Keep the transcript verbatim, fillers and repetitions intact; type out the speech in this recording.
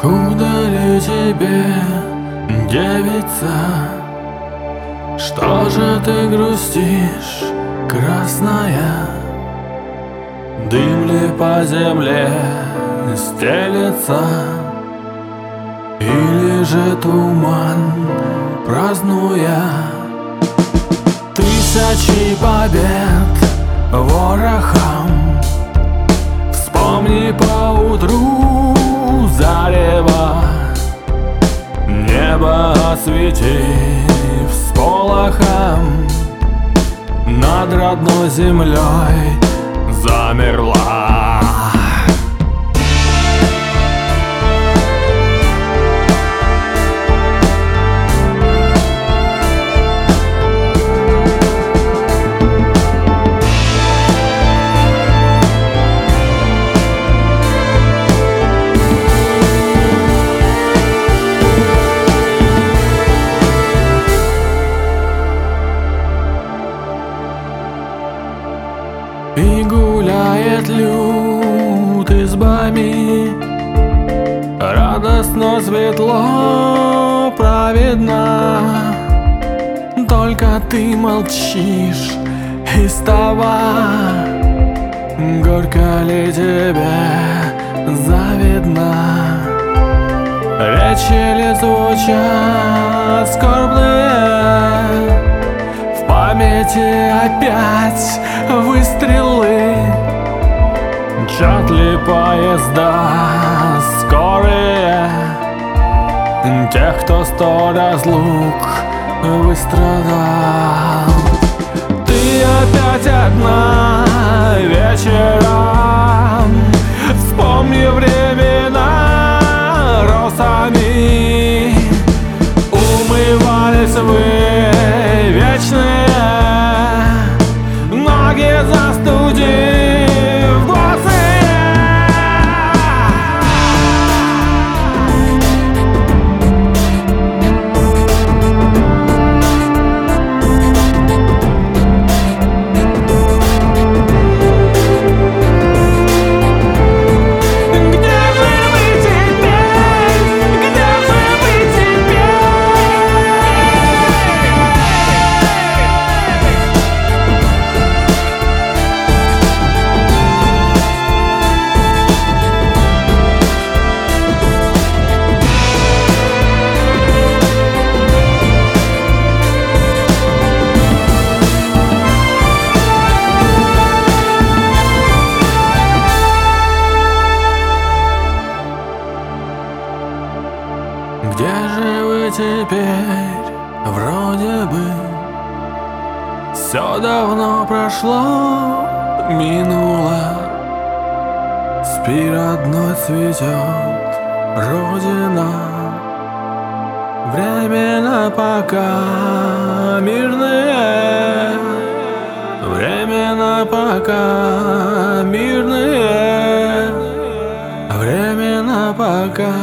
Худо ли тебе, девица? Что же ты грустишь, красная? Дым ли по земле стелется? Или же туман, празднуя тысячи побед ворохом? Вспомни поутру зарево, небо осветив всполохом, над родной землей замерла. И гуляет люд избами, радостно, светло, праведно. Только ты молчишь, истова, горько ли тебе завидно? Речи ли звучат скорбные, в памяти опять выстрелы? Мчат ли поезда скорые тех, кто сто разлук выстрадал? Ты опять одна вечером, вспомни времена росами. Умывались вы вечные, ноги застудив глазы. Где же вы теперь, вроде бы все давно прошло, минуло. Спи, родной, цветет Родина. Временно пока мирные, временно пока мирные, временно пока